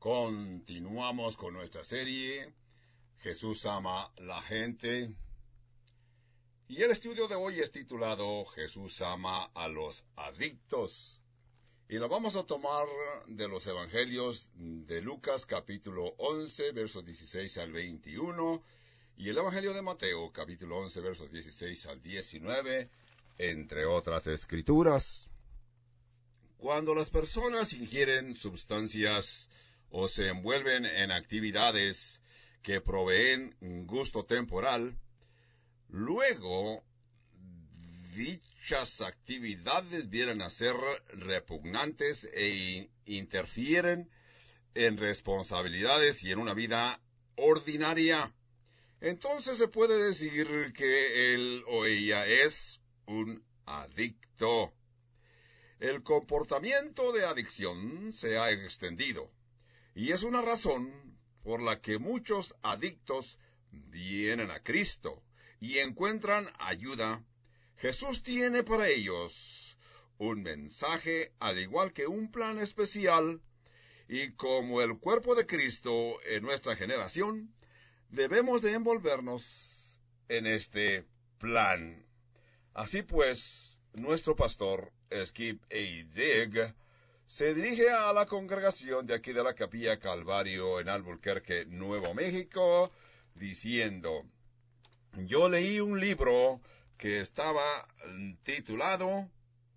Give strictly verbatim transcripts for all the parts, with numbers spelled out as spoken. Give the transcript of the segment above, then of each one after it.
Continuamos con nuestra serie, Jesús ama la gente. Y el estudio de hoy es titulado Jesús ama a los adictos. Y lo vamos a tomar de los evangelios de Lucas capítulo once, versos dieciséis al veintiuno, y el evangelio de Mateo capítulo once, versos dieciséis al diecinueve, entre otras escrituras. Cuando las personas ingieren sustancias o se envuelven en actividades que proveen un gusto temporal, luego dichas actividades vienen a ser repugnantes e interfieren en responsabilidades y en una vida ordinaria. Entonces se puede decir que él o ella es un adicto. El comportamiento de adicción se ha extendido y es una razón por la que muchos adictos vienen a Cristo y encuentran ayuda. Jesús tiene para ellos un mensaje, al igual que un plan especial, y como el cuerpo de Cristo en nuestra generación, debemos de envolvernos en este plan. Así pues, nuestro pastor, Skip A. Digg, se dirige a la congregación de aquí de la Capilla Calvario en Albuquerque, Nuevo México, diciendo: yo leí un libro que estaba titulado,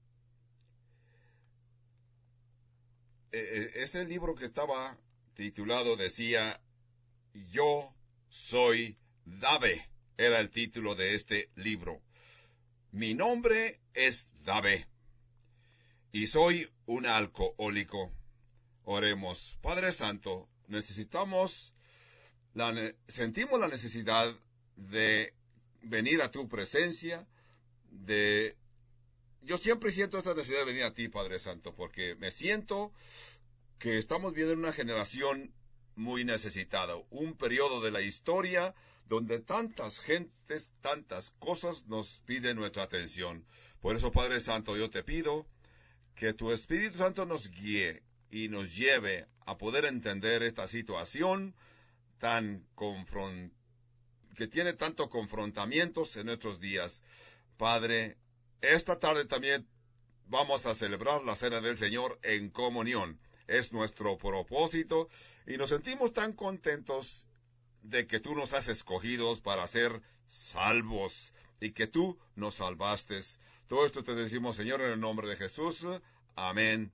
eh, ese libro que estaba titulado decía, Yo soy Dave, era el título de este libro. Mi nombre es Dave y soy un alcohólico. Oremos. Padre Santo, necesitamos, la, sentimos la necesidad de venir a tu presencia, de... Yo siempre siento esta necesidad de venir a ti, Padre Santo, porque me siento que estamos viviendo en una generación muy necesitada, un periodo de la historia donde tantas gentes, tantas cosas nos piden nuestra atención. Por eso, Padre Santo, yo te pido que tu Espíritu Santo nos guíe y nos lleve a poder entender esta situación tan confrontada, que tiene tantos confrontamientos en nuestros días. Padre, esta tarde también vamos a celebrar la Cena del Señor en comunión. Es nuestro propósito y nos sentimos tan contentos de que tú nos has escogido para ser salvos y que tú nos salvaste. Todo esto te decimos, Señor, en el nombre de Jesús. Amén.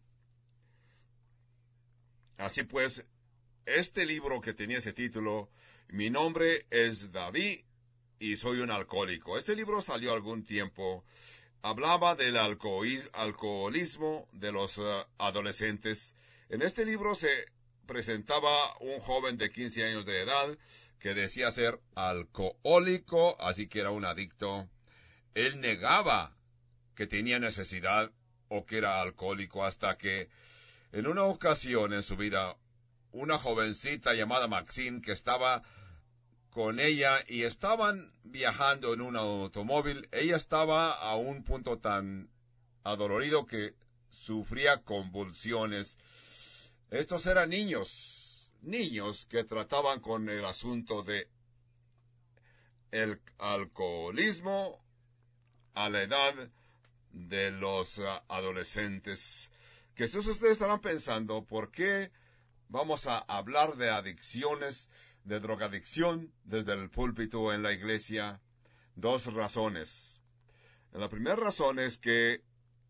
Así pues, este libro que tenía ese título, Mi nombre es David y soy un alcohólico. Este libro salió algún tiempo. Hablaba del alcoholismo de los uh, adolescentes. En este libro se presentaba un joven de quince años de edad que decía ser alcohólico, así que era un adicto. Él negaba que tenía necesidad o que era alcohólico hasta que en una ocasión en su vida, una jovencita llamada Maxine, que estaba con ella y estaban viajando en un automóvil, ella estaba a un punto tan adolorido que sufría convulsiones. Estos eran niños, niños que trataban con el asunto de el alcoholismo a la edad de los adolescentes. Que ustedes estarán pensando, ¿por qué vamos a hablar de adicciones, de drogadicción desde el púlpito en la iglesia? Dos razones. La primera razón es que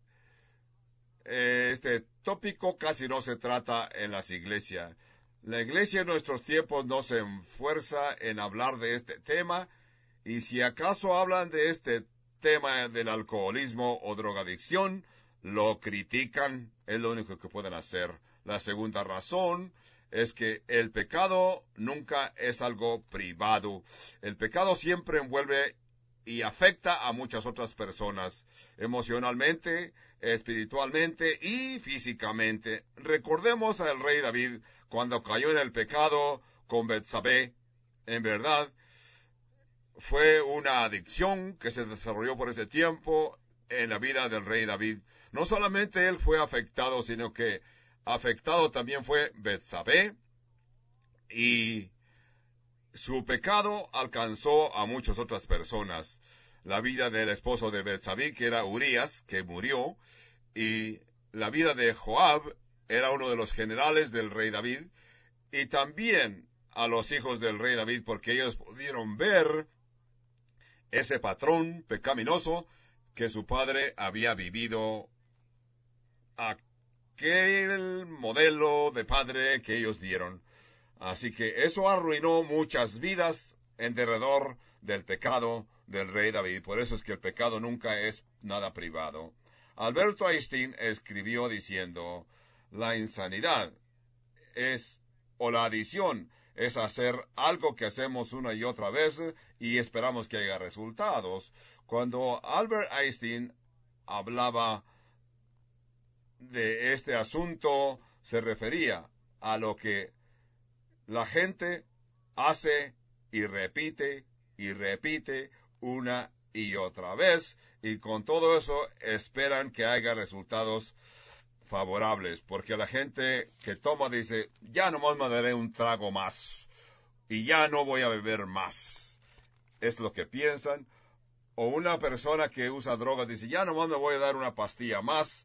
eh, este tópico casi no se trata en las iglesias. La iglesia en nuestros tiempos no se esfuerza en hablar de este tema, y si acaso hablan de este tema del alcoholismo o drogadicción, lo critican, es lo único que pueden hacer. La segunda razón es que el pecado nunca es algo privado. El pecado siempre envuelve y afecta a muchas otras personas, emocionalmente, espiritualmente y físicamente. Recordemos al rey David cuando cayó en el pecado con Betsabé. En verdad, fue una adicción que se desarrolló por ese tiempo en la vida del rey David. No solamente él fue afectado, sino que afectado también fue Betsabé, y su pecado alcanzó a muchas otras personas. La vida del esposo de Betsabé, que era Urías, que murió, y la vida de Joab, era uno de los generales del rey David, y también a los hijos del rey David, porque ellos pudieron ver ese patrón pecaminoso que su padre había vivido, aquel modelo de padre que ellos vieron. Así que eso arruinó muchas vidas en derredor del pecado del rey David. Por eso es que el pecado nunca es nada privado. Alberto Einstein escribió diciendo, la insanidad es, o la adicción, es hacer algo que hacemos una y otra vez y esperamos que haya resultados. Cuando Albert Einstein hablaba de este asunto, se refería a lo que la gente hace y repite y repite una y otra vez, y con todo eso esperan que haya resultados favorables, porque la gente que toma dice, ya nomás me daré un trago más, y ya no voy a beber más. Es lo que piensan. O una persona que usa drogas dice, ya nomás me voy a dar una pastilla más.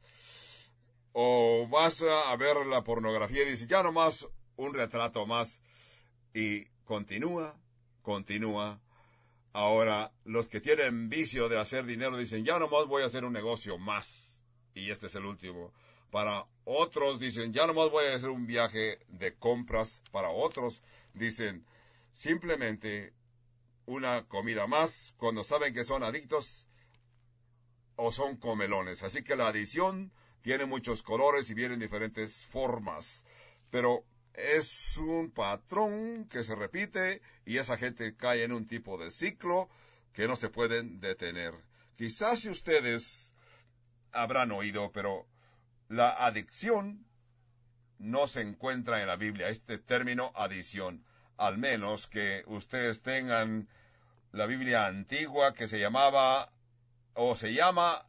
O vas a ver la pornografía y dice, ya nomás un retrato más. Y continúa, continúa. Ahora, los que tienen vicio de hacer dinero dicen, ya nomás voy a hacer un negocio más. Y este es el último. Para otros dicen, ya nomás voy a hacer un viaje de compras. Para otros dicen, simplemente una comida más cuando saben que son adictos o son comelones. Así que la adicción tiene muchos colores y viene en diferentes formas. Pero es un patrón que se repite y esa gente cae en un tipo de ciclo que no se pueden detener. Quizás si ustedes habrán oído, pero la adicción no se encuentra en la Biblia, este término adicción, al menos que ustedes tengan la Biblia antigua que se llamaba o se llama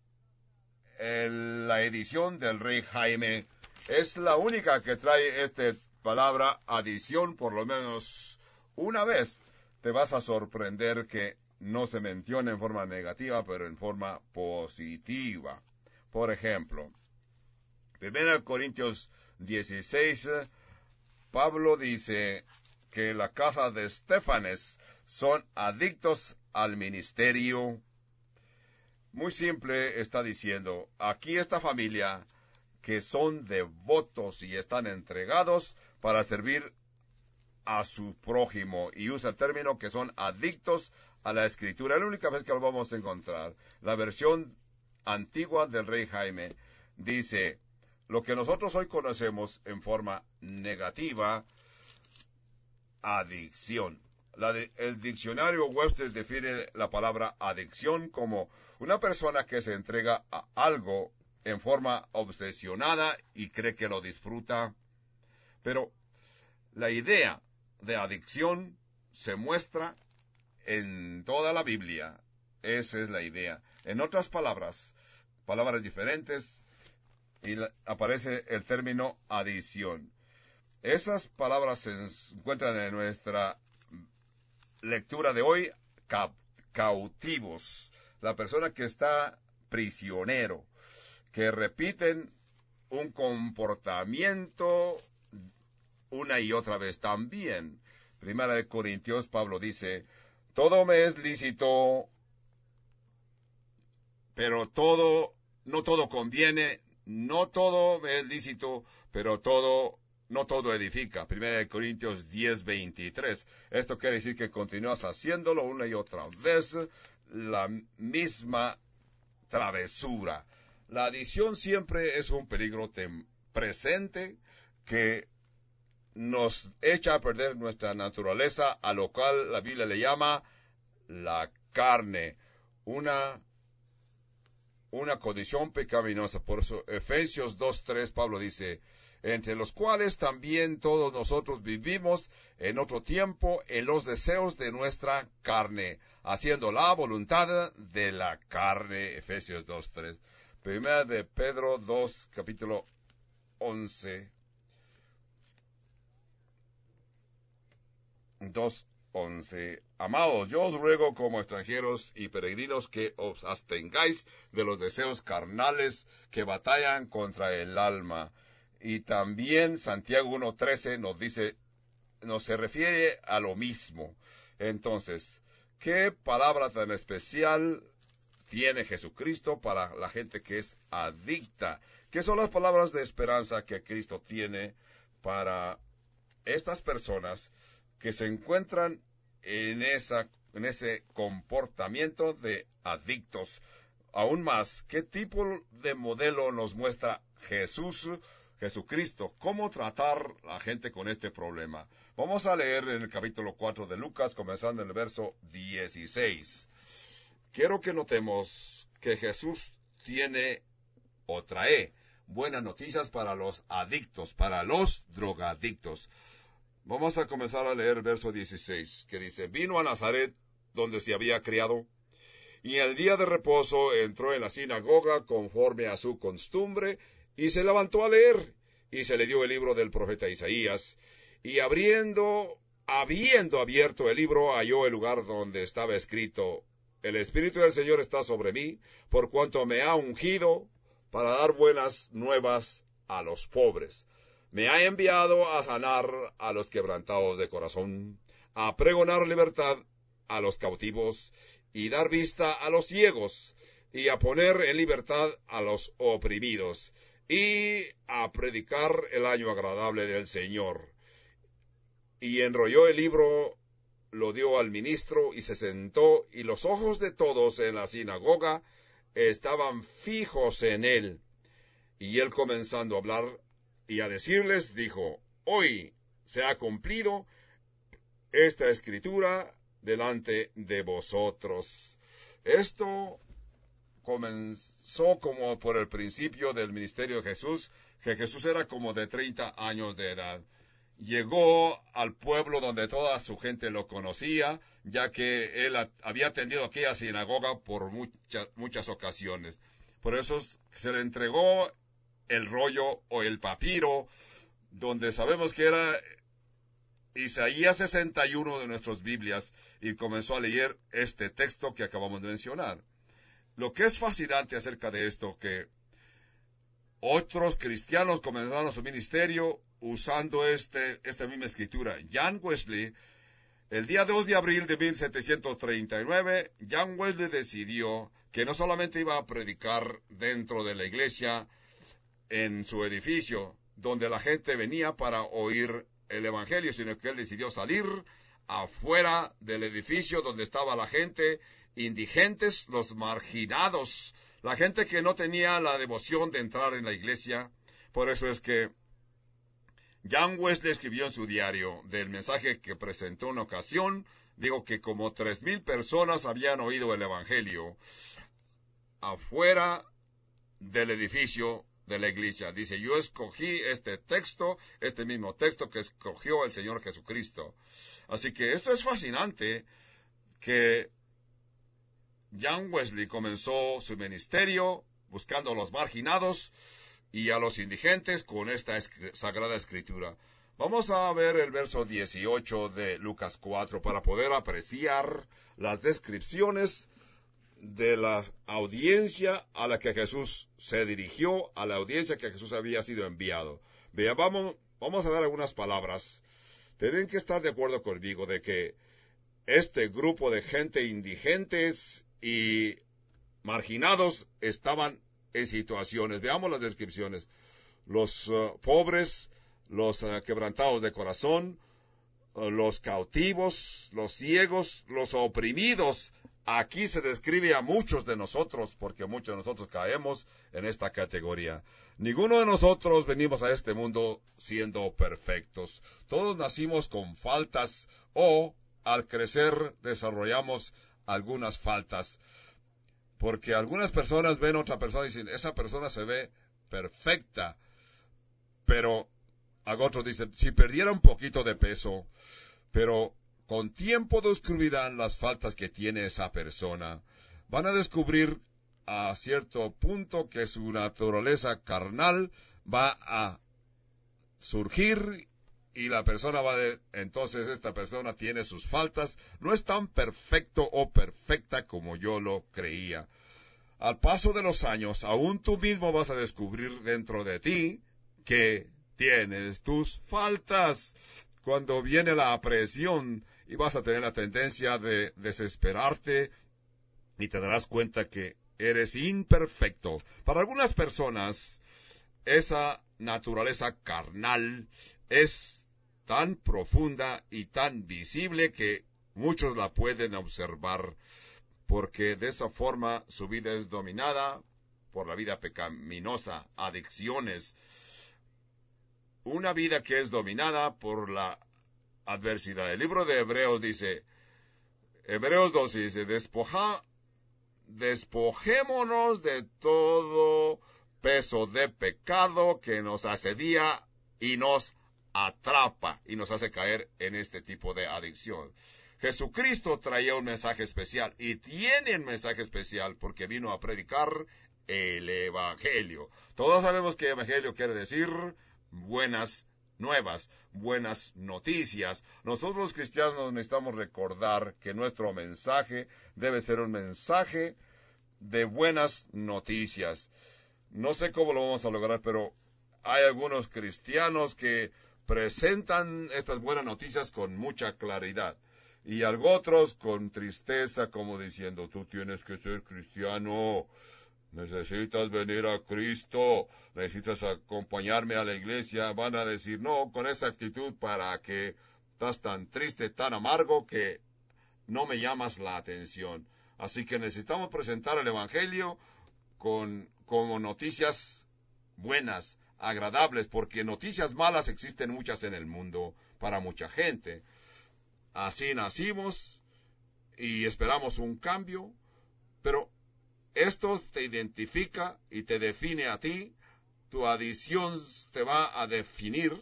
el, la edición del rey Jaime. Es la única que trae esta palabra adición, por lo menos una vez. Te vas a sorprender que no se menciona en forma negativa, pero en forma positiva. Por ejemplo, primera Corintios dieciséis, Pablo dice que la casa de Estéfanes son adictos al ministerio. Muy simple está diciendo, aquí esta familia que son devotos y están entregados para servir a su prójimo. Y usa el término que son adictos a la escritura. Es la única vez que lo vamos a encontrar. La versión antigua del rey Jaime dice, lo que nosotros hoy conocemos en forma negativa, adicción. La de, el diccionario Webster define la palabra adicción como una persona que se entrega a algo en forma obsesionada y cree que lo disfruta. Pero la idea de adicción se muestra en toda la Biblia. Esa es la idea. En otras palabras, palabras diferentes, y la, aparece el término adicción. Esas palabras se encuentran en nuestra lectura de hoy, ca cautivos. La persona que está prisionero, que repiten un comportamiento una y otra vez también. Primera de Corintios, Pablo dice, todo me es lícito, pero todo, no todo conviene, no todo me es lícito, pero todo, no todo edifica. Primera de Corintios diez, veintitrés. Esto quiere decir que continúas haciéndolo una y otra vez, la misma travesura. La adicción siempre es un peligro presente que nos echa a perder nuestra naturaleza, a lo cual la Biblia le llama la carne, una, una condición pecaminosa. Por eso, Efesios dos, tres, Pablo dice, entre los cuales también todos nosotros vivimos en otro tiempo en los deseos de nuestra carne, haciendo la voluntad de la carne. Efesios dos, tres. Primera de Pedro dos, capítulo once. dos once. Amados, yo os ruego como extranjeros y peregrinos que os abstengáis de los deseos carnales que batallan contra el alma. Y también Santiago uno trece nos dice, nos se refiere a lo mismo. Entonces, ¿qué palabra tan especial tiene Jesucristo para la gente que es adicta? ¿Qué son las palabras de esperanza que Cristo tiene para estas personas que se encuentran en, esa, en ese comportamiento de adictos? Aún más, ¿qué tipo de modelo nos muestra Jesús, Jesucristo? ¿Cómo tratar a la gente con este problema? Vamos a leer en el capítulo cuatro de Lucas, comenzando en el verso dieciséis. Quiero que notemos que Jesús tiene o trae buenas noticias para los adictos, para los drogadictos. Vamos a comenzar a leer el verso dieciséis, que dice, vino a Nazaret, donde se había criado, y el día de reposo entró en la sinagoga conforme a su costumbre, y se levantó a leer, y se le dio el libro del profeta Isaías, y abriendo, habiendo abierto el libro, halló el lugar donde estaba escrito, el Espíritu del Señor está sobre mí, por cuanto me ha ungido para dar buenas nuevas a los pobres. Me ha enviado a sanar a los quebrantados de corazón, a pregonar libertad a los cautivos, y dar vista a los ciegos, y a poner en libertad a los oprimidos, y a predicar el año agradable del Señor. Y enrolló el libro, lo dio al ministro, y se sentó, y los ojos de todos en la sinagoga estaban fijos en él. Y él, comenzando a hablar y a decirles, dijo, hoy se ha cumplido esta escritura delante de vosotros. Esto comenzó como por el principio del ministerio de Jesús, que Jesús era como de treinta años de edad. Llegó al pueblo donde toda su gente lo conocía, ya que él había atendido aquella sinagoga por muchas, muchas ocasiones. Por eso se le entregó el rollo o el papiro, donde sabemos que era Isaías sesenta y uno de nuestras Biblias, y comenzó a leer este texto que acabamos de mencionar. Lo que es fascinante acerca de esto, que otros cristianos comenzaron su ministerio usando este, esta misma escritura. John Wesley, el día dos de abril de mil setecientos treinta y nueve, John Wesley decidió que no solamente iba a predicar dentro de la iglesia, en su edificio, donde la gente venía para oír el evangelio, sino que él decidió salir afuera del edificio donde estaba la gente, indigentes, los marginados, la gente que no tenía la devoción de entrar en la iglesia. Por eso es que John Wesley escribió en su diario del mensaje que presentó en una ocasión, digo que como tres mil personas habían oído el evangelio afuera del edificio de la iglesia. Dice, yo escogí este texto, este mismo texto que escogió el Señor Jesucristo. Así que esto es fascinante, que John Wesley comenzó su ministerio buscando a los marginados y a los indigentes con esta sagrada escritura. Vamos a ver el verso dieciocho de Lucas cuatro para poder apreciar las descripciones de la audiencia a la que Jesús se dirigió, a la audiencia que Jesús había sido enviado. Vean, vamos, vamos a dar algunas palabras. Tienen que estar de acuerdo conmigo de que este grupo de gente indigentes y marginados estaban en situaciones. Veamos las descripciones. Los uh, pobres, los uh, quebrantados de corazón, uh, los cautivos, los ciegos, los oprimidos. Aquí se describe a muchos de nosotros, porque muchos de nosotros caemos en esta categoría. Ninguno de nosotros venimos a este mundo siendo perfectos. Todos nacimos con faltas o al crecer desarrollamos algunas faltas. Porque algunas personas ven a otra persona y dicen, esa persona se ve perfecta. Pero a otros dicen, si perdiera un poquito de peso, pero con tiempo descubrirán las faltas que tiene esa persona. Van a descubrir a cierto punto que su naturaleza carnal va a surgir y la persona va de, entonces esta persona tiene sus faltas, no es tan perfecto o perfecta como yo lo creía. Al paso de los años, aún tú mismo vas a descubrir dentro de ti que tienes tus faltas. Cuando viene la presión y vas a tener la tendencia de desesperarte y te darás cuenta que eres imperfecto. Para algunas personas, esa naturaleza carnal es tan profunda y tan visible que muchos la pueden observar, porque de esa forma su vida es dominada por la vida pecaminosa, adicciones. Una vida que es dominada por la adversidad. El libro de Hebreos dice, Hebreos doce dice, despoja, despojémonos de todo peso de pecado que nos asedia y nos atrapa y nos hace caer en este tipo de adicción. Jesucristo traía un mensaje especial y tiene un mensaje especial porque vino a predicar el Evangelio. Todos sabemos que Evangelio quiere decir buenas nuevas, buenas noticias. Nosotros los cristianos necesitamos recordar que nuestro mensaje debe ser un mensaje de buenas noticias. No sé cómo lo vamos a lograr, pero hay algunos cristianos que presentan estas buenas noticias con mucha claridad y otros con tristeza, como diciendo, tú tienes que ser cristiano, necesitas venir a Cristo, necesitas acompañarme a la iglesia. Van a decir, no, con esa actitud, para que estás tan triste, tan amargo, que no me llamas la atención. Así que necesitamos presentar el Evangelio con como noticias buenas, agradables, porque noticias malas existen muchas en el mundo para mucha gente. Así nacimos y esperamos un cambio, pero esto te identifica y te define a ti, tu adicción te va a definir.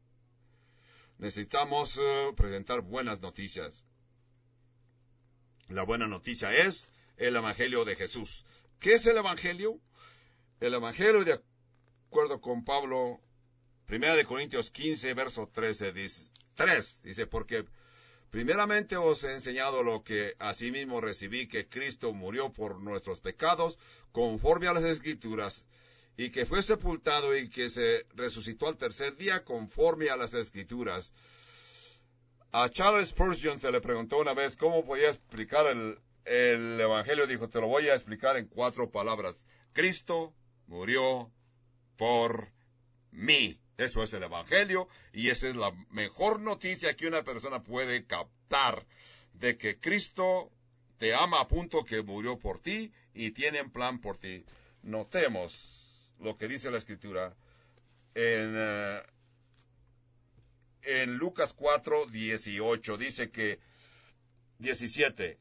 Necesitamos uh, presentar buenas noticias. La buena noticia es el Evangelio de Jesús. ¿Qué es el Evangelio? El Evangelio, de acuerdo con Pablo, primera de Corintios quince, verso trece, dice, tres, dice, porque primeramente os he enseñado lo que asimismo recibí, que Cristo murió por nuestros pecados, conforme a las Escrituras, y que fue sepultado y que se resucitó al tercer día, conforme a las Escrituras. A Charles Spurgeon se le preguntó una vez cómo podía explicar el, el Evangelio. Dijo, te lo voy a explicar en cuatro palabras. Cristo murió por mí. Eso es el Evangelio, y esa es la mejor noticia que una persona puede captar, de que Cristo te ama a punto que murió por ti y tiene un plan por ti. Notemos lo que dice la Escritura en, uh, en Lucas cuatro, dieciocho. Dice que, diecisiete,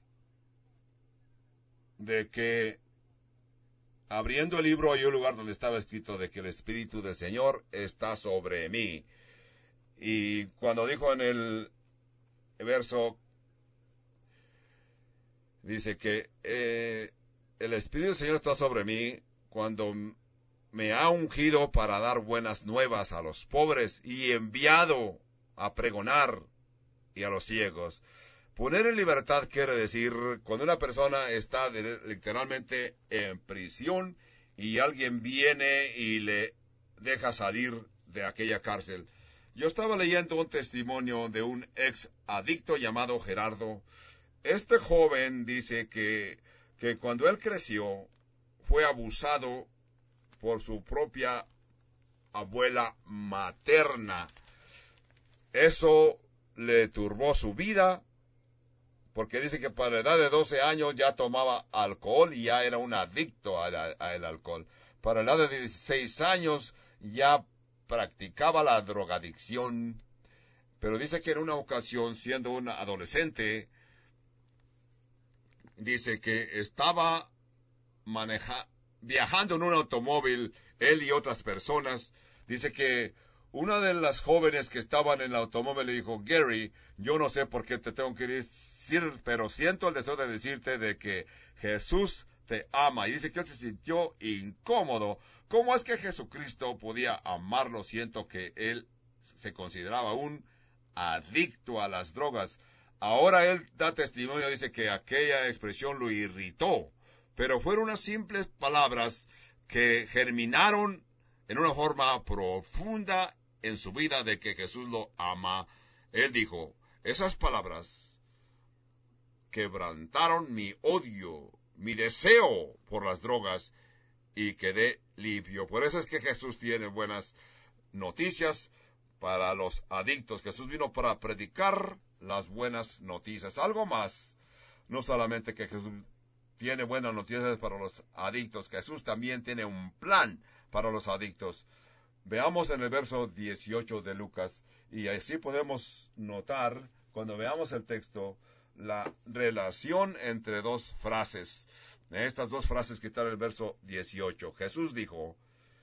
de que abriendo el libro hay un lugar donde estaba escrito de que el Espíritu del Señor está sobre mí. Y cuando dijo en el verso, dice que eh, el Espíritu del Señor está sobre mí cuando me ha ungido para dar buenas nuevas a los pobres y enviado a pregonar y a los ciegos. Poner en libertad quiere decir cuando una persona está de, literalmente en prisión y alguien viene y le deja salir de aquella cárcel. Yo estaba leyendo un testimonio de un ex adicto llamado Gerardo. Este joven dice que, que cuando él creció fue abusado por su propia abuela materna. Eso le turbó su vida, porque dice que para la edad de doce años ya tomaba alcohol y ya era un adicto al alcohol. Para la edad de dieciséis años ya practicaba la drogadicción. Pero dice que en una ocasión, siendo un adolescente, dice que estaba maneja, viajando en un automóvil, él y otras personas. Dice que una de las jóvenes que estaban en el automóvil le dijo, Gary, yo no sé por qué te tengo que decir, pero siento el deseo de decirte de que Jesús te ama. Y dice que él se sintió incómodo. ¿Cómo es que Jesucristo podía amarlo? Siento que él se consideraba un adicto a las drogas. Ahora él da testimonio, dice que aquella expresión lo irritó, pero fueron unas simples palabras que germinaron en una forma profunda en su vida de que Jesús lo ama. Él dijo, esas palabras quebrantaron mi odio, mi deseo por las drogas, y quedé limpio. Por eso es que Jesús tiene buenas noticias para los adictos. Jesús vino para predicar las buenas noticias. Algo más, no solamente que Jesús tiene buenas noticias para los adictos, Jesús también tiene un plan para los adictos. Veamos en el verso dieciocho de Lucas, y así podemos notar, cuando veamos el texto, la relación entre dos frases. Estas dos frases que están en el verso dieciocho. Jesús dijo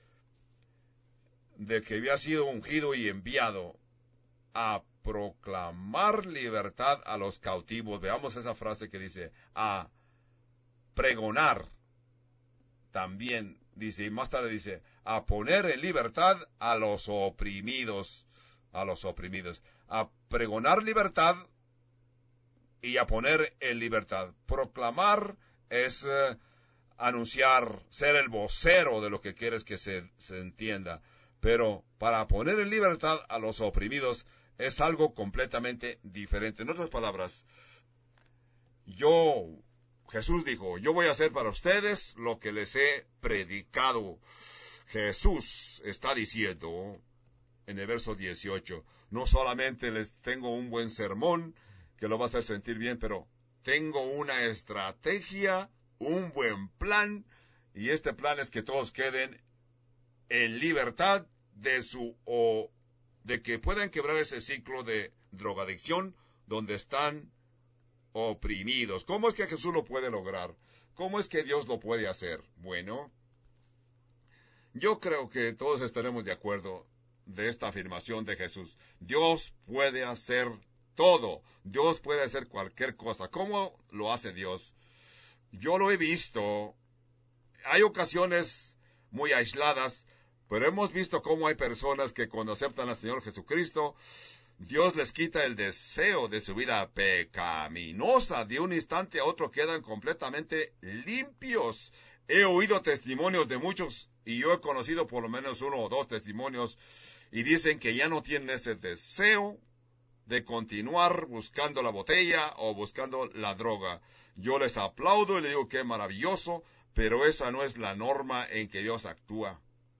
de que había sido ungido y enviado a proclamar libertad a los cautivos. Veamos esa frase que dice, a pregonar. También dice, y más tarde dice, a poner en libertad a los oprimidos, a los oprimidos. A pregonar libertad y a poner en libertad. Proclamar es uh, anunciar, ser el vocero de lo que quieres que se, se entienda. Pero para poner en libertad a los oprimidos es algo completamente diferente. En otras palabras, yo, Jesús dijo, yo voy a hacer para ustedes lo que les he predicado. Jesús está diciendo en el verso dieciocho, no solamente les tengo un buen sermón que lo va a hacer sentir bien, pero tengo una estrategia, un buen plan, y este plan es que todos queden en libertad de su o de que puedan quebrar ese ciclo de drogadicción donde están oprimidos. ¿Cómo es que Jesús lo puede lograr? ¿Cómo es que Dios lo puede hacer? Bueno, yo creo que todos estaremos de acuerdo de esta afirmación de Jesús. Dios puede hacer todo. Dios puede hacer cualquier cosa. ¿Cómo lo hace Dios? Yo lo he visto. Hay ocasiones muy aisladas, pero hemos visto cómo hay personas que cuando aceptan al Señor Jesucristo, Dios les quita el deseo de su vida pecaminosa. De un instante a otro quedan completamente limpios. He oído testimonios de muchos, y yo he conocido por lo menos uno o dos testimonios, y dicen que ya no tienen ese deseo de continuar buscando la botella o buscando la droga. Yo les aplaudo y les digo que es maravilloso, pero esa no es la norma en que Dios actúa.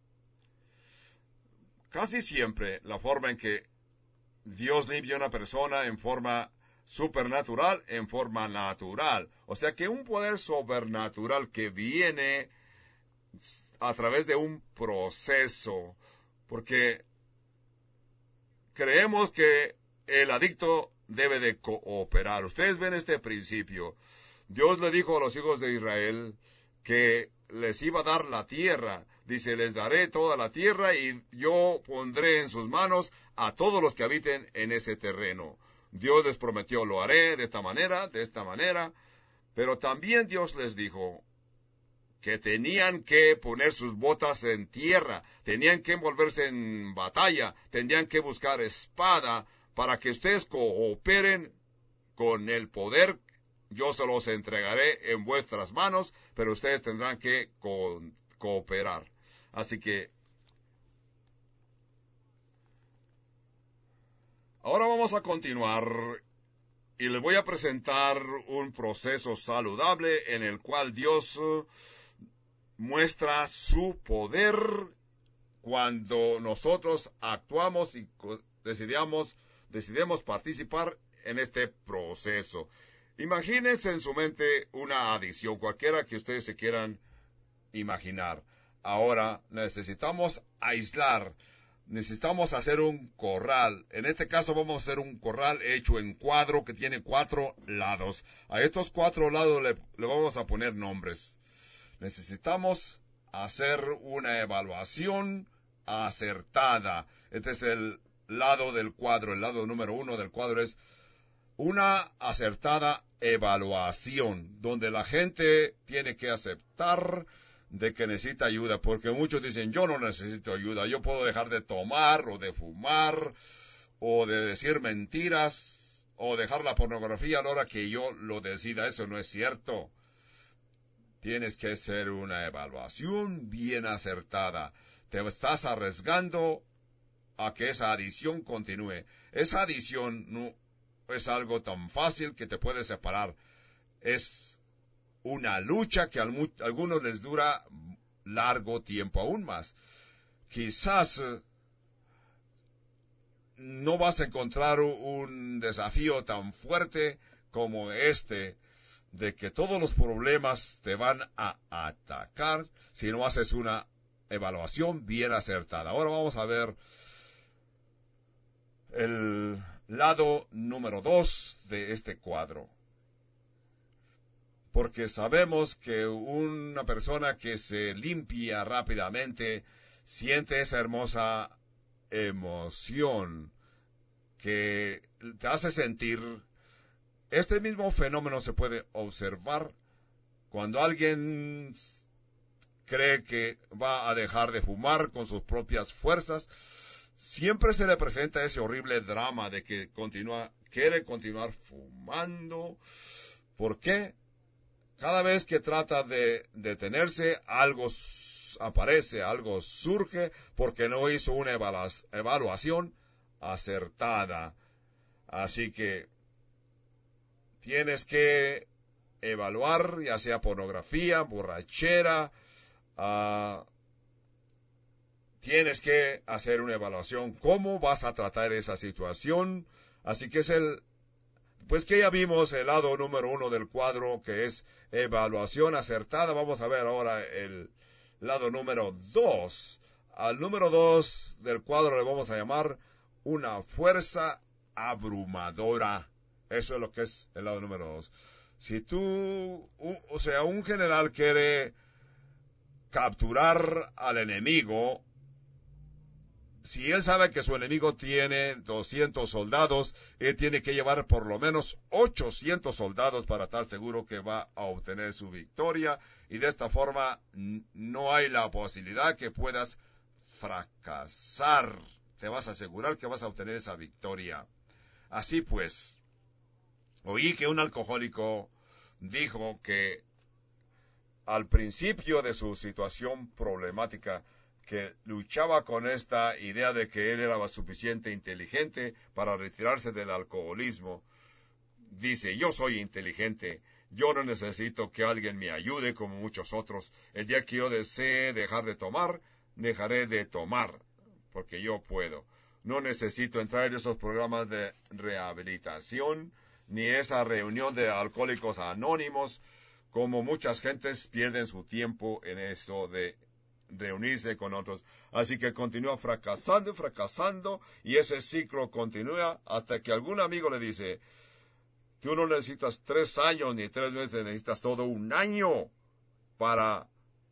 Casi siempre la forma en que Dios limpia a una persona en forma supernatural, en forma natural. O sea que un poder sobrenatural que viene a través de un proceso. Porque creemos que el adicto debe de cooperar. Ustedes ven este principio. Dios le dijo a los hijos de Israel que les iba a dar la tierra. Dice, les daré toda la tierra y yo pondré en sus manos a todos los que habiten en ese terreno. Dios les prometió, lo haré de esta manera, de esta manera. Pero también Dios les dijo que tenían que poner sus botas en tierra, tenían que envolverse en batalla, tenían que buscar espada, para que ustedes cooperen con el poder. Yo se los entregaré en vuestras manos, pero ustedes tendrán que co- cooperar. Así que ahora vamos a continuar y les voy a presentar un proceso saludable en el cual Dios muestra su poder cuando nosotros actuamos y decidamos decidimos participar en este proceso. Imagínense en su mente una adicción, cualquiera que ustedes se quieran imaginar. Ahora necesitamos aislar, necesitamos hacer un corral. En este caso vamos a hacer un corral hecho en cuadro que tiene cuatro lados. A estos cuatro lados le, le vamos a poner nombres. Necesitamos hacer una evaluación acertada. Este es el lado del cuadro, el lado número uno del cuadro es una acertada evaluación, donde la gente tiene que aceptar de que necesita ayuda, porque muchos dicen, yo no necesito ayuda, yo puedo dejar de tomar, o de fumar, o de decir mentiras, o dejar la pornografía a la hora que yo lo decida. Eso no es cierto. Tienes que hacer una evaluación bien acertada. Te estás arriesgando a que esa adicción continúe. Esa adicción no es algo tan fácil que te puede separar. Es una lucha que a algunos les dura largo tiempo, aún más. Quizás no vas a encontrar un desafío tan fuerte como este, de que todos los problemas te van a atacar si no haces una evaluación bien acertada. Ahora vamos a ver el lado número dos de este cuadro. Porque sabemos que una persona que se limpia rápidamente siente esa hermosa emoción que te hace sentir. Este mismo fenómeno se puede observar cuando alguien cree que va a dejar de fumar con sus propias fuerzas. Siempre se le presenta ese horrible drama de que continúa, quiere continuar fumando. ¿Por qué? Cada vez que trata de detenerse, algo aparece, algo surge, porque no hizo una evaluación acertada. Así que tienes que evaluar, ya sea pornografía, borrachera, uh, tienes que hacer una evaluación. ¿Cómo vas a tratar esa situación? Así que es el, pues que ya vimos el lado número uno del cuadro, que es evaluación acertada. Vamos a ver ahora el lado número dos. Al número dos del cuadro le vamos a llamar una fuerza abrumadora. Eso es lo que es el lado número dos. Si tú, un, o sea, un general quiere capturar al enemigo, si él sabe que su enemigo tiene doscientos soldados, él tiene que llevar por lo menos ochocientos soldados para estar seguro que va a obtener su victoria, y de esta forma no hay la posibilidad que puedas fracasar. Te vas a asegurar que vas a obtener esa victoria. Así pues, oí que un alcohólico dijo que al principio de su situación problemática, que luchaba con esta idea de que él era suficiente inteligente para retirarse del alcoholismo. Dice, yo soy inteligente, yo no necesito que alguien me ayude como muchos otros. El día que yo desee dejar de tomar, dejaré de tomar, porque yo puedo. No necesito entrar en esos programas de rehabilitación, ni esa reunión de alcohólicos anónimos, como muchas gentes pierden su tiempo en eso de reunirse con otros. Así que continúa fracasando y fracasando, y ese ciclo continúa hasta que algún amigo le dice, tú no necesitas tres años ni tres meses, necesitas todo un año para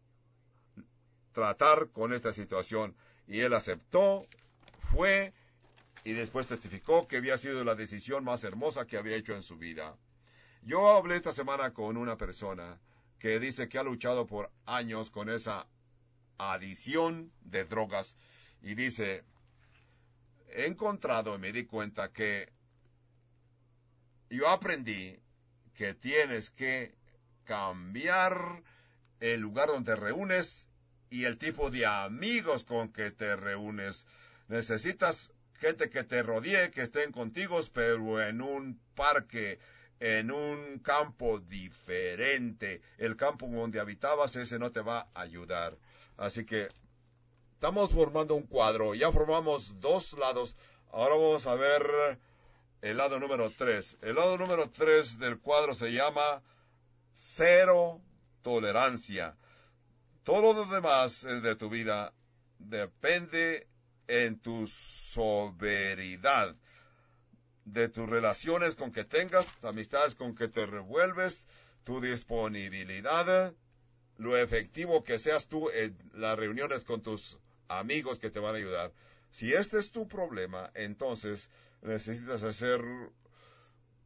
tratar con esta situación. Y él aceptó, fue, y después testificó que había sido la decisión más hermosa que había hecho en su vida. Yo hablé esta semana con una persona que dice que ha luchado por años con esa adicción de drogas, y dice, he encontrado y me di cuenta que yo aprendí que tienes que cambiar el lugar donde te reúnes y el tipo de amigos con que te reúnes. Necesitas gente que te rodee, que estén contigo, pero en un parque, en un campo diferente. El campo donde habitabas, ese no te va a ayudar. Así que estamos formando un cuadro. Ya formamos dos lados. Ahora vamos a ver el lado número tres. El lado número tres del cuadro se llama cero tolerancia. Todo lo demás de tu vida depende en tu sobriedad, de tus relaciones con que tengas, amistades con que te revuelves, tu disponibilidad, lo efectivo que seas tú en las reuniones con tus amigos que te van a ayudar. Si este es tu problema, entonces necesitas hacer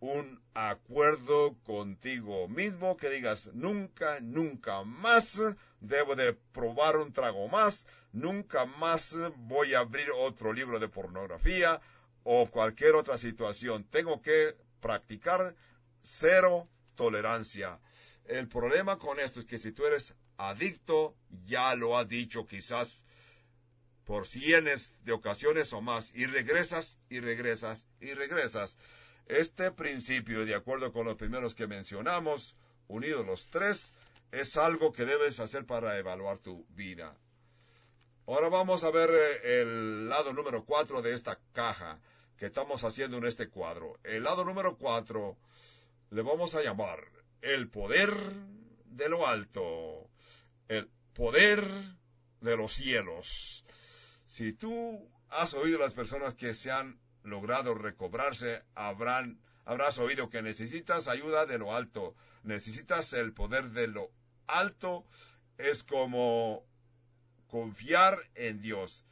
un acuerdo contigo mismo, que digas, nunca, nunca más debo de probar un trago más, nunca más voy a abrir otro libro de pornografía o cualquier otra situación. Tengo que practicar cero tolerancia. El problema con esto es que si tú eres adicto, ya lo has dicho quizás por cientos de ocasiones o más, y regresas, y regresas, y regresas. Este principio, de acuerdo con los primeros que mencionamos, unidos los tres, es algo que debes hacer para evaluar tu vida. Ahora vamos a ver el lado número cuatro de esta caja que estamos haciendo en este cuadro. El lado número cuatro le vamos a llamar el poder de lo alto, el poder de los cielos. Si tú has oído a las personas que se han logrado recobrarse, habrán, habrás oído que necesitas ayuda de lo alto, necesitas el poder de lo alto. Es como confiar en Dios.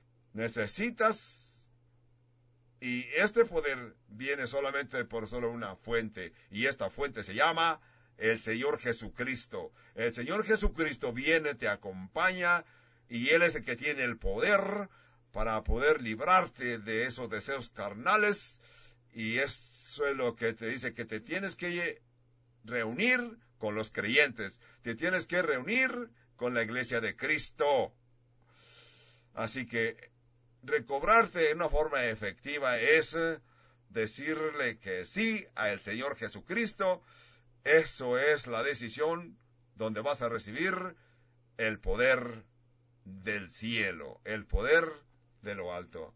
Necesitas, y este poder viene solamente por solo una fuente, y esta fuente se llama el Señor Jesucristo. El Señor Jesucristo viene, te acompaña, y Él es el que tiene el poder para poder librarte de esos deseos carnales, y eso es lo que te dice, que te tienes que reunir con los creyentes, te tienes que reunir con la iglesia de Cristo. Así que recobrarte de una forma efectiva es decirle que sí al Señor Jesucristo. Eso es la decisión donde vas a recibir el poder del cielo, el poder de lo alto.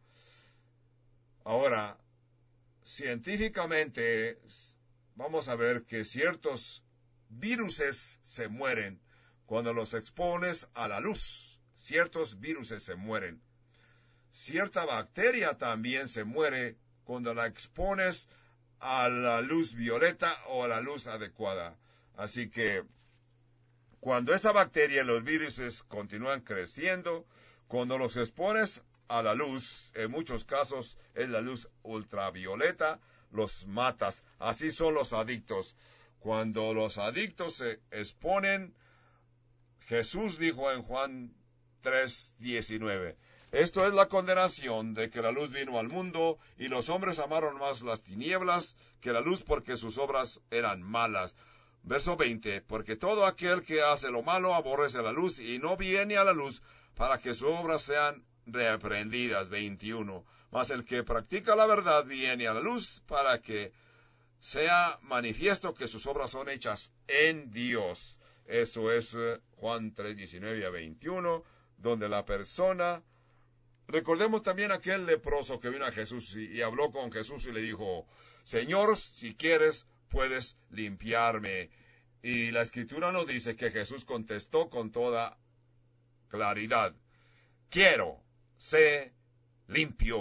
Ahora, científicamente, vamos a ver que ciertos viruses se mueren cuando los expones a la luz. Ciertos viruses se mueren. Cierta bacteria también se muere cuando la expones a la luz violeta o a la luz adecuada. Así que cuando esa bacteria y los virus continúan creciendo, cuando los expones a la luz, en muchos casos es la luz ultravioleta, los matas. Así son los adictos. Cuando los adictos se exponen, Jesús dijo en Juan tres diecinueve, esto es la condenación de que la luz vino al mundo, y los hombres amaron más las tinieblas que la luz, porque sus obras eran malas. Verso veinte, porque todo aquel que hace lo malo aborrece la luz, y no viene a la luz, para que sus obras sean reprendidas. veintiuno, mas el que practica la verdad viene a la luz, para que sea manifiesto que sus obras son hechas en Dios. Eso es Juan tres diecinueve a veintiuno, donde la persona... Recordemos también aquel leproso que vino a Jesús y, y habló con Jesús y le dijo, Señor, si quieres, puedes limpiarme. Y la Escritura nos dice que Jesús contestó con toda claridad, quiero, sé limpio.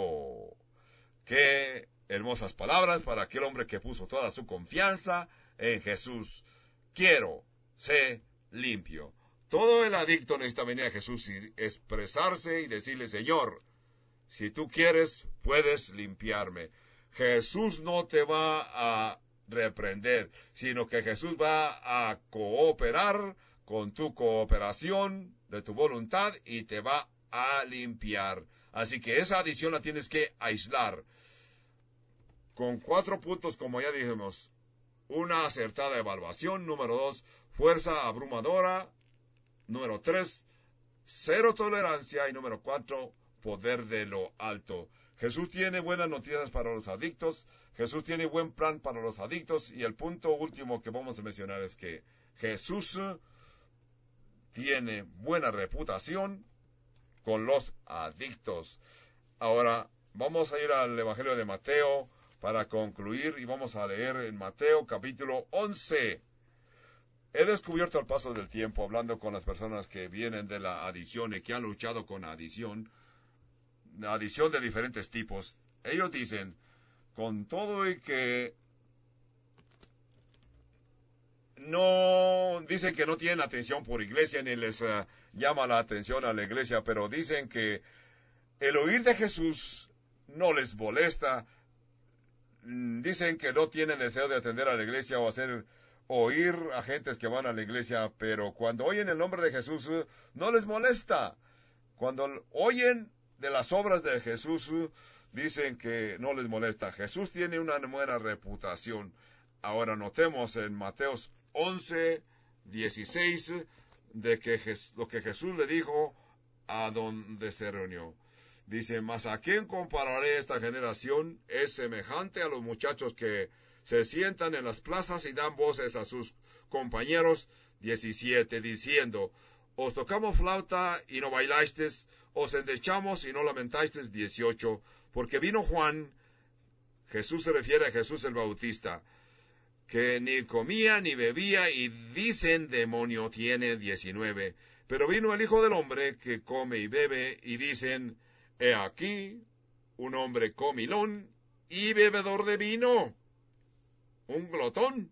Qué hermosas palabras para aquel hombre que puso toda su confianza en Jesús. Quiero, sé limpio. Todo el adicto necesita venir a Jesús y expresarse y decirle, Señor, si tú quieres, puedes limpiarme. Jesús no te va a reprender, sino que Jesús va a cooperar con tu cooperación de tu voluntad y te va a limpiar. Así que esa adicción la tienes que aislar. Con cuatro puntos, como ya dijimos. Una acertada evaluación. Número dos, fuerza abrumadora. Número tres, cero tolerancia. Y número cuatro, poder de lo alto. Jesús tiene buenas noticias para los adictos. Jesús tiene buen plan para los adictos. Y el punto último que vamos a mencionar es que Jesús tiene buena reputación con los adictos. Ahora vamos a ir al Evangelio de Mateo para concluir y vamos a leer en Mateo capítulo once. He descubierto al paso del tiempo, hablando con las personas que vienen de la adicción y que han luchado con adicción, adicción de diferentes tipos. Ellos dicen, con todo y que no, dicen que no tienen atención por iglesia, ni les uh, llama la atención a la iglesia, pero dicen que el oír de Jesús no les molesta. dicen que no tienen deseo de atender a la iglesia o hacer oír a gentes que van a la iglesia, pero cuando oyen el nombre de Jesús, no les molesta. Cuando oyen de las obras de Jesús, dicen que no les molesta. Jesús tiene una buena reputación. Ahora notemos en Mateos once, dieciséis, de que lo que Jesús le dijo a donde se reunió. Dice, mas ¿a quién compararé esta generación? Es semejante a los muchachos que se sientan en las plazas y dan voces a sus compañeros. diecisiete, diciendo, os tocamos flauta y no bailasteis, os endechamos y no lamentasteis. dieciocho, porque vino Juan, Jesús se refiere a Jesús el Bautista, que ni comía ni bebía y dicen demonio tiene. diecinueve, pero vino el Hijo del Hombre que come y bebe y dicen, he aquí un hombre comilón y bebedor de vino, un glotón.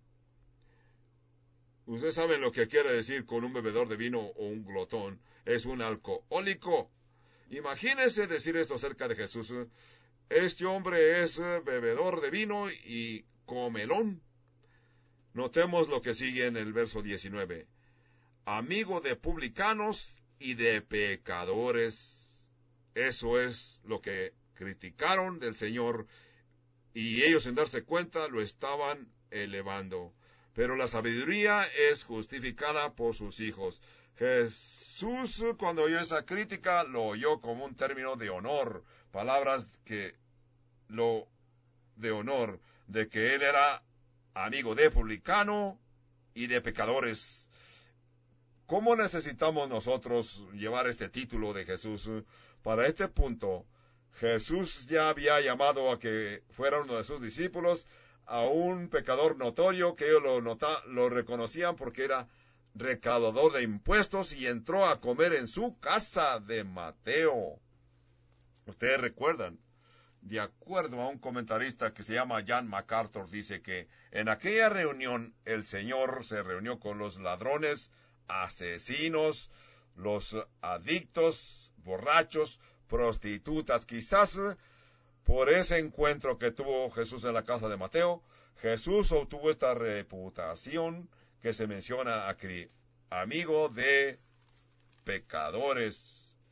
Ustedes saben lo que quiere decir con un bebedor de vino o un glotón. Es un alcohólico. Imagínense decir esto acerca de Jesús. Este hombre es bebedor de vino y comelón. Notemos lo que sigue en el verso diecinueve. Amigo de publicanos y de pecadores. Eso es lo que criticaron del Señor, y ellos sin darse cuenta lo estaban elevando. Pero la sabiduría es justificada por sus hijos. Jesús, cuando oyó esa crítica, lo oyó como un término de honor, palabras que lo de honor, de que él era amigo de publicano y de pecadores. ¿Cómo necesitamos nosotros llevar este título de Jesús? Para este punto, Jesús ya había llamado a que fuera uno de sus discípulos a un pecador notorio, que ellos lo, nota, lo reconocían porque era recaudador de impuestos, y entró a comer en su casa de Mateo. Ustedes recuerdan, de acuerdo a un comentarista que se llama John MacArthur, dice que en aquella reunión el Señor se reunió con los ladrones, asesinos, los adictos, borrachos, prostitutas. Quizás por ese encuentro que tuvo Jesús en la casa de Mateo, Jesús obtuvo esta reputación que se menciona aquí, amigo de pecadores.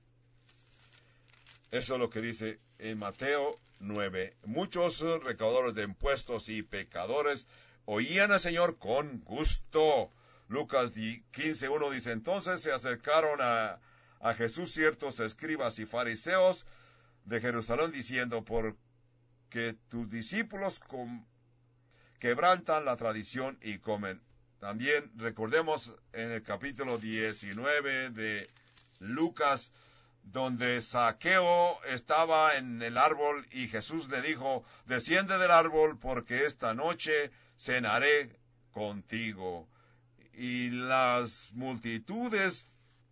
Eso es lo que dice en Mateo nueve. Muchos recaudadores de impuestos y pecadores oían al Señor con gusto. Lucas quince uno dice, entonces se acercaron a, a Jesús ciertos escribas y fariseos de Jerusalén, diciendo, porque tus discípulos com, quebrantan la tradición y comen. También recordemos en el capítulo diecinueve de Lucas, donde Zaqueo estaba en el árbol y Jesús le dijo, desciende del árbol porque esta noche cenaré contigo. Y las multitudes,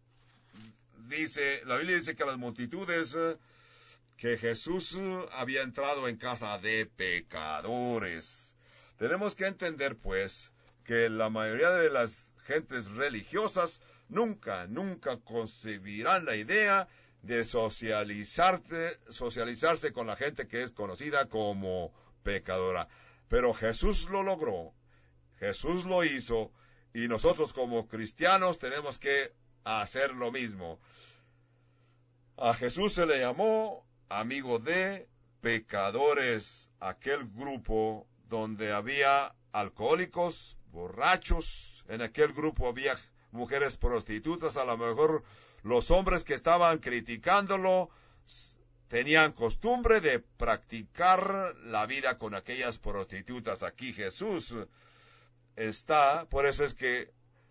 dice, la Biblia dice que las multitudes, que Jesús había entrado en casa de pecadores. Tenemos que entender, pues, que la mayoría de las gentes religiosas nunca, nunca concebirán la idea de socializarse, socializarse con la gente que es conocida como pecadora. Pero Jesús lo logró, Jesús lo hizo, y nosotros como cristianos tenemos que hacer lo mismo. A Jesús se le llamó amigo de pecadores, aquel grupo donde había alcohólicos, borrachos, en aquel grupo había mujeres prostitutas, a lo mejor los hombres que estaban criticándolo tenían costumbre de practicar la vida con aquellas prostitutas. Aquí Jesús está, por eso es que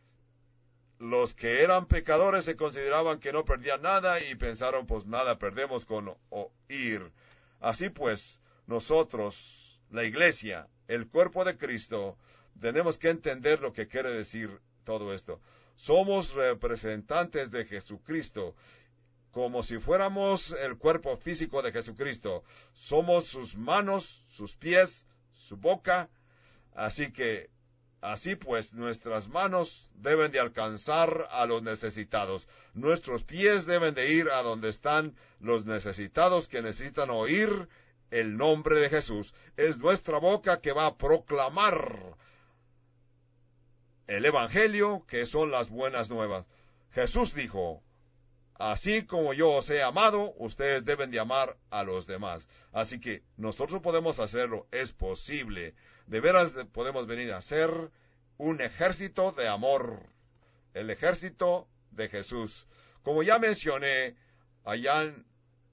los que eran pecadores se consideraban que no perdían nada y pensaron, pues nada perdemos con oír. Así pues, nosotros, la iglesia, el cuerpo de Cristo, tenemos que entender lo que quiere decir todo esto. Somos representantes de Jesucristo, como si fuéramos el cuerpo físico de Jesucristo. Somos sus manos, sus pies, su boca. Así que, así pues, nuestras manos deben de alcanzar a los necesitados. Nuestros pies deben de ir a donde están los necesitados que necesitan oír el nombre de Jesús. Es nuestra boca que va a proclamar el Evangelio, que son las buenas nuevas. Jesús dijo, así como yo os he amado, ustedes deben de amar a los demás. Así que nosotros podemos hacerlo, es posible. De veras podemos venir a ser un ejército de amor. El ejército de Jesús. Como ya mencioné, allá en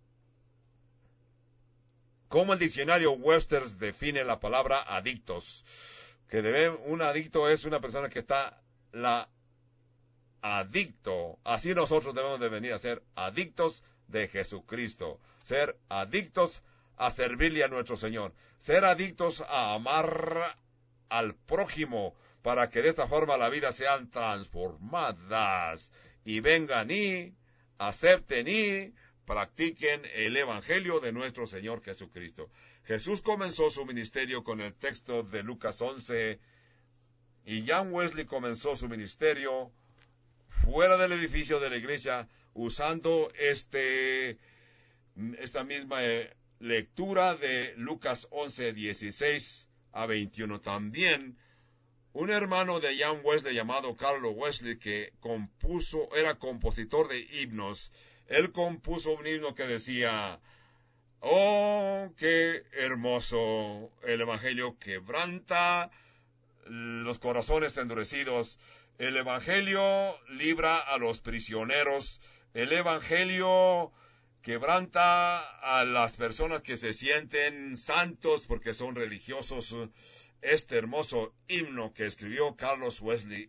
cómo el diccionario Webster define la palabra adictos. Que debe, un adicto es una persona que está la adicto. Así nosotros debemos de venir a ser adictos de Jesucristo. Ser adictos a servirle a nuestro Señor. Ser adictos a amar al prójimo para que de esta forma la vida sean transformadas y vengan y acepten y practiquen el Evangelio de nuestro Señor Jesucristo. Jesús comenzó su ministerio con el texto de Lucas once y John Wesley comenzó su ministerio fuera del edificio de la iglesia usando este, esta misma eh, lectura de Lucas once, dieciséis a veintiuno. También un hermano de John Wesley llamado Carlos Wesley, que compuso, era compositor de himnos, él compuso un himno que decía, oh, qué hermoso, el Evangelio quebranta los corazones endurecidos, el Evangelio libra a los prisioneros, el Evangelio quebranta a las personas que se sienten santos porque son religiosos. Este hermoso himno que escribió Carlos Wesley,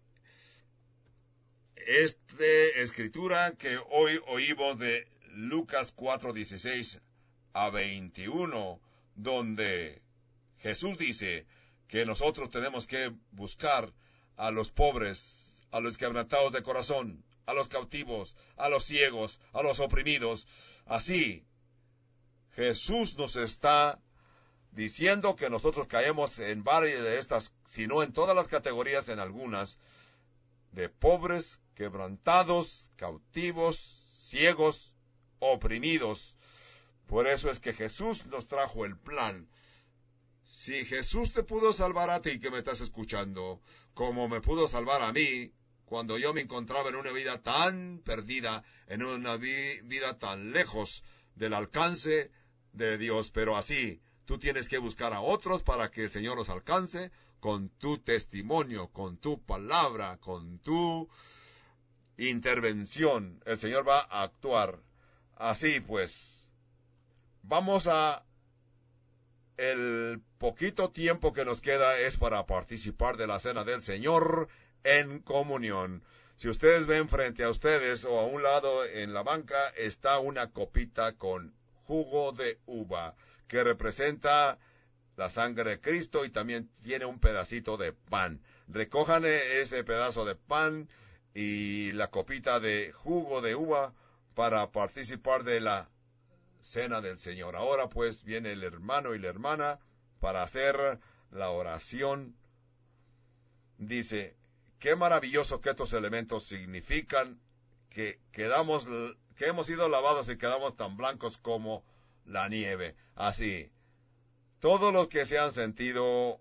esta escritura que hoy oímos de Lucas cuatro, dieciséis a veintiuno, donde Jesús dice que nosotros tenemos que buscar a los pobres, a los quebrantados de corazón, a los cautivos, a los ciegos, a los oprimidos. Así, Jesús nos está diciendo que nosotros caemos en varias de estas, sino en todas las categorías, en algunas, de pobres, quebrantados, cautivos, ciegos, oprimidos. Por eso es que Jesús nos trajo el plan. Si Jesús te pudo salvar a ti que me estás escuchando, como me pudo salvar a mí, cuando yo me encontraba en una vida tan perdida, en una vi- vida tan lejos del alcance de Dios, pero así, tú tienes que buscar a otros para que el Señor los alcance con tu testimonio, con tu palabra, con tu intervención. El Señor va a actuar. Así pues, vamos a... El poquito tiempo que nos queda es para participar de la cena del Señor en comunión. Si ustedes ven frente a ustedes o a un lado en la banca está una copita con jugo de uva, que representa la sangre de Cristo y también tiene un pedacito de pan. Recojan ese pedazo de pan y la copita de jugo de uva para participar de la cena del Señor. Ahora pues viene el hermano y la hermana para hacer la oración. Dice, qué maravilloso que estos elementos significan que quedamos, que hemos sido lavados y quedamos tan blancos como la nieve. Así, todos los que se han sentido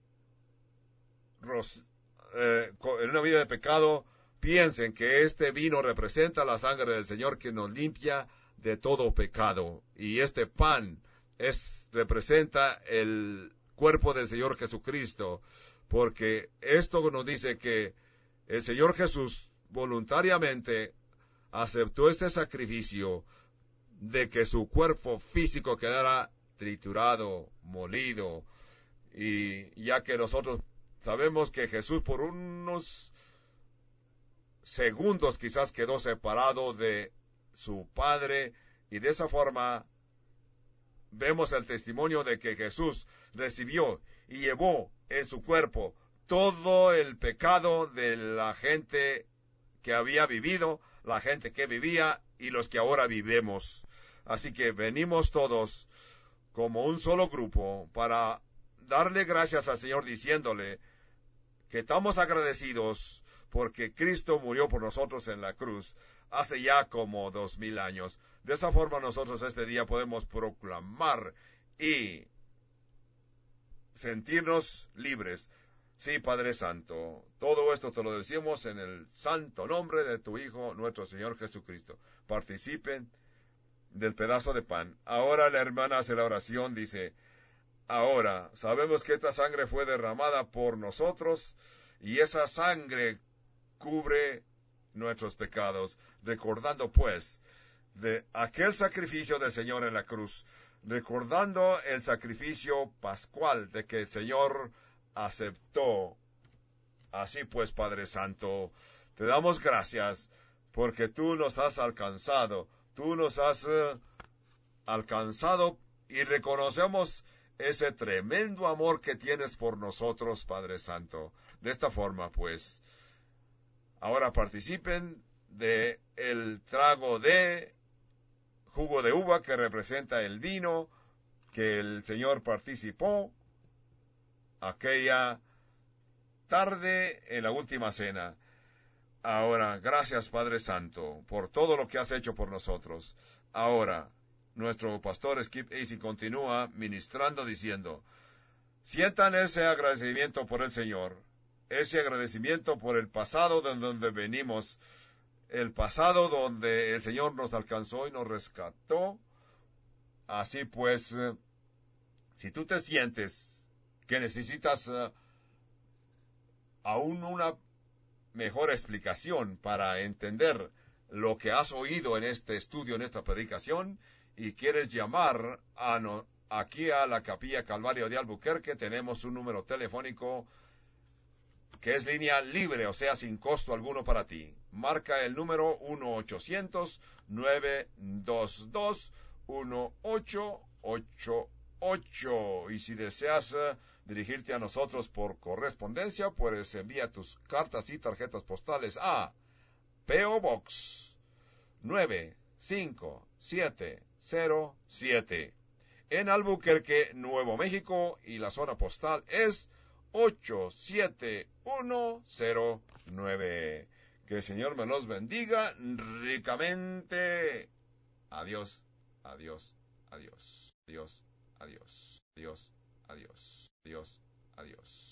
eh, en una vida de pecado, piensen que este vino representa la sangre del Señor que nos limpia de todo pecado. Y este pan es, representa el cuerpo del Señor Jesucristo, porque esto nos dice que el Señor Jesús voluntariamente aceptó este sacrificio de que su cuerpo físico quedara triturado, molido, y ya que nosotros sabemos que Jesús por unos segundos quizás quedó separado de su Padre, y de esa forma vemos el testimonio de que Jesús recibió y llevó en su cuerpo todo el pecado de la gente que había vivido, la gente que vivía y los que ahora vivimos. Así que venimos todos como un solo grupo para darle gracias al Señor diciéndole que estamos agradecidos porque Cristo murió por nosotros en la cruz hace ya como dos mil años. De esa forma nosotros este día podemos proclamar y sentirnos libres. Sí, Padre Santo, todo esto te lo decimos en el santo nombre de tu Hijo, nuestro Señor Jesucristo. Participen del pedazo de pan. Ahora la hermana hace la oración, dice, ahora sabemos que esta sangre fue derramada por nosotros y esa sangre cubre nuestros pecados, recordando pues de aquel sacrificio del Señor en la cruz, recordando el sacrificio pascual de que el Señor aceptó. Así pues, Padre Santo, te damos gracias porque tú nos has alcanzado, tú nos has uh, alcanzado y reconocemos ese tremendo amor que tienes por nosotros, Padre Santo. De esta forma, pues, ahora participen de el trago de jugo de uva que representa el vino que el Señor participó aquella tarde en la última cena. Ahora, gracias Padre Santo por todo lo que has hecho por nosotros. Ahora, nuestro pastor Skip Acey continúa ministrando diciendo, sientan ese agradecimiento por el Señor, ese agradecimiento por el pasado de donde venimos, el pasado donde el Señor nos alcanzó y nos rescató. Así pues, eh, si tú te sientes que necesitas uh, aún una mejor explicación para entender lo que has oído en este estudio, en esta predicación, y quieres llamar a no, aquí a la Capilla Calvario de Albuquerque, tenemos un número telefónico que es línea libre, o sea, sin costo alguno para ti. Marca el número uno ochocientos, nueve dos dos, uno ocho ocho ocho. Y si deseas uh, dirigirte a nosotros por correspondencia, pues envía tus cartas y tarjetas postales a P O Box nueve cinco siete cero siete en Albuquerque, Nuevo México, y la zona postal es ocho siete uno cero nueve. Que el Señor me los bendiga ricamente. Adiós, adiós, adiós, adiós, adiós, adiós, adiós, adiós, adiós.